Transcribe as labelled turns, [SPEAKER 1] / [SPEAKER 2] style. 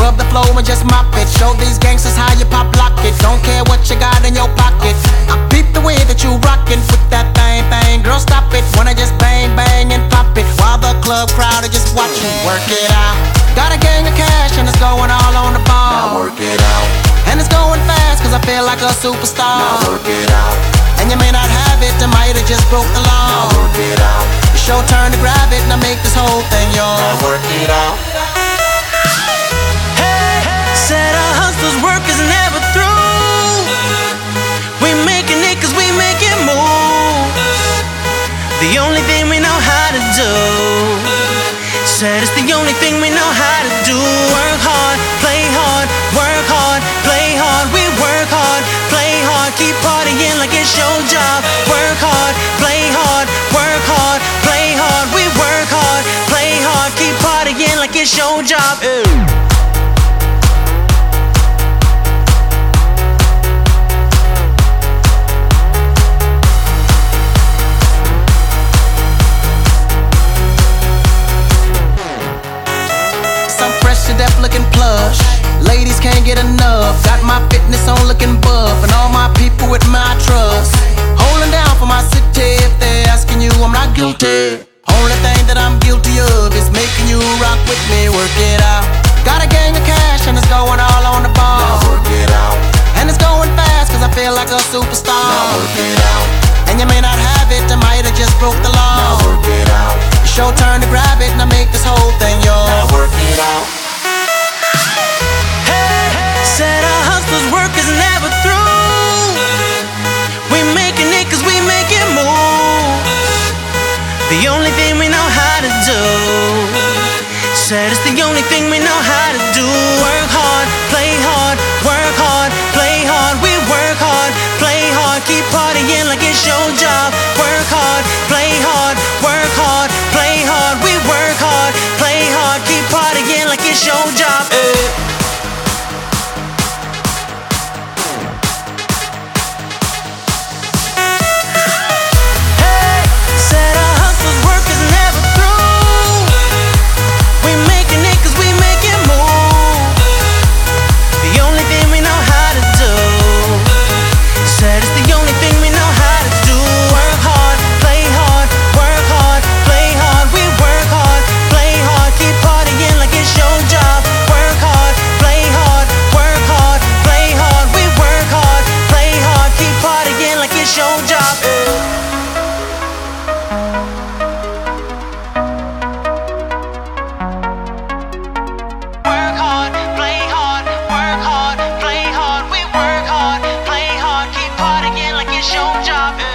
[SPEAKER 1] Scrub the floor and just mop it. Show these gangsters how you pop lock it. Don't care what you got in your pocket. I peep the way that you rockin' with that thing, thing. Girl, stop it. Wanna just bang, bang and pop it while the club crowd are just watching. Work it out. Got a gang of cash and it's going all on the ball.
[SPEAKER 2] Now work it out.
[SPEAKER 1] And it's going fast cause I feel like a superstar.
[SPEAKER 2] Now work it out.
[SPEAKER 1] And you may not have it, I might have just broke the law.
[SPEAKER 2] Now work it out.
[SPEAKER 1] It's your turn to grab it and I make this whole thing yours.
[SPEAKER 2] Now work it out.
[SPEAKER 3] Hey, said our hustlers' work is never through. We making it cause we making moves. The only thing we know how to do. Said it's the only thing we know how to do. Work hard, play hard, work hard, play hard. We work hard, play hard, keep partying like it's your job. Work hard, play hard, work hard, play hard. We work hard, play hard, keep partying like it's your job.
[SPEAKER 1] Deaf looking plush, ladies can't get enough. Got my fitness on looking buff, and all my people with my trust. Holding down for my city. If they're asking you, I'm not guilty. Only thing that I'm guilty of is making you rock with me. Work it out. Got a gang of cash and it's going all on the ball.
[SPEAKER 2] Now work it out.
[SPEAKER 1] And it's going fast cause I feel like a superstar.
[SPEAKER 2] Now work it out.
[SPEAKER 1] And you may not have it, I might have just broke the law.
[SPEAKER 2] Now work it out.
[SPEAKER 1] It's your turn to grab it and I make this whole thing yours.
[SPEAKER 2] Now work it out.
[SPEAKER 3] Said our hustlers' work is never through. We making it cause we making moves. The only thing we know how to do. Said it's the only thing we know how to do. Work hard, play hard, work hard, play hard. We work hard, play hard, keep partying like it's your job. Work hard, play hard, work hard, play hard. We work hard, play hard, keep partying like it's your job. Show job.